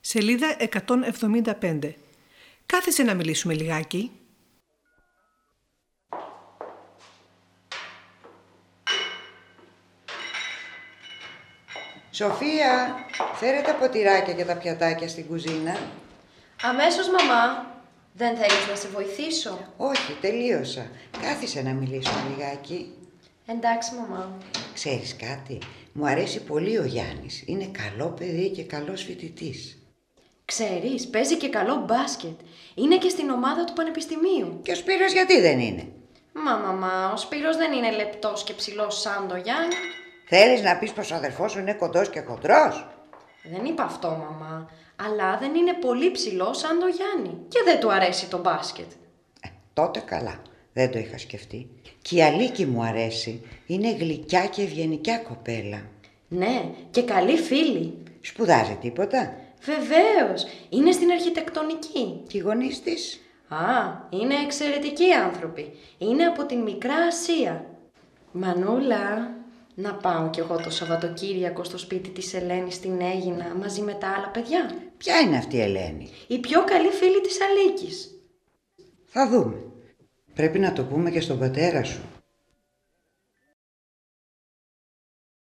Σελίδα 175. Κάθισε να μιλήσουμε λιγάκι. Σοφία, φέρε τα ποτηράκια και τα πιατάκια στην κουζίνα. Αμέσως, μαμά. Δεν θέλεις να σε βοηθήσω? Όχι, τελείωσα. Κάθισε να μιλήσουμε λιγάκι. Εντάξει, μαμά. Ξέρεις κάτι, μου αρέσει πολύ ο Γιάννης. Είναι καλό παιδί και καλός φοιτητής. Ξέρεις, παίζει και καλό μπάσκετ. Είναι και στην ομάδα του πανεπιστημίου. Και ο Σπύρος γιατί δεν είναι? Μαμά, ο Σπύρος δεν είναι λεπτός και ψηλός σαν το Γιάννη. Θέλεις να πεις πως ο αδερφός σου είναι κοντός και χοντρός? Δεν είπα αυτό, μαμά. Αλλά δεν είναι πολύ ψηλός σαν το Γιάννη. Και δεν του αρέσει το μπάσκετ. Τότε καλά. Δεν το είχα σκεφτεί. Και η Αλίκη μου αρέσει. Είναι γλυκιά και ευγενικιά κοπέλα. Ναι, και καλή φίλη. Σπουδάζει τίποτα? Βεβαίως, είναι στην αρχιτεκτονική. Και οι γονείς της? Είναι εξαιρετικοί άνθρωποι. Είναι από την Μικρά Ασία. Μανούλα, να πάω κι εγώ το Σαββατοκύριακο στο σπίτι της Ελένης στην Αίγινα μαζί με τα άλλα παιδιά. Ποια είναι αυτή η Ελένη? Η πιο καλή φίλη της Αλίκης. Θα δούμε. Πρέπει να το πούμε και στον πατέρα σου.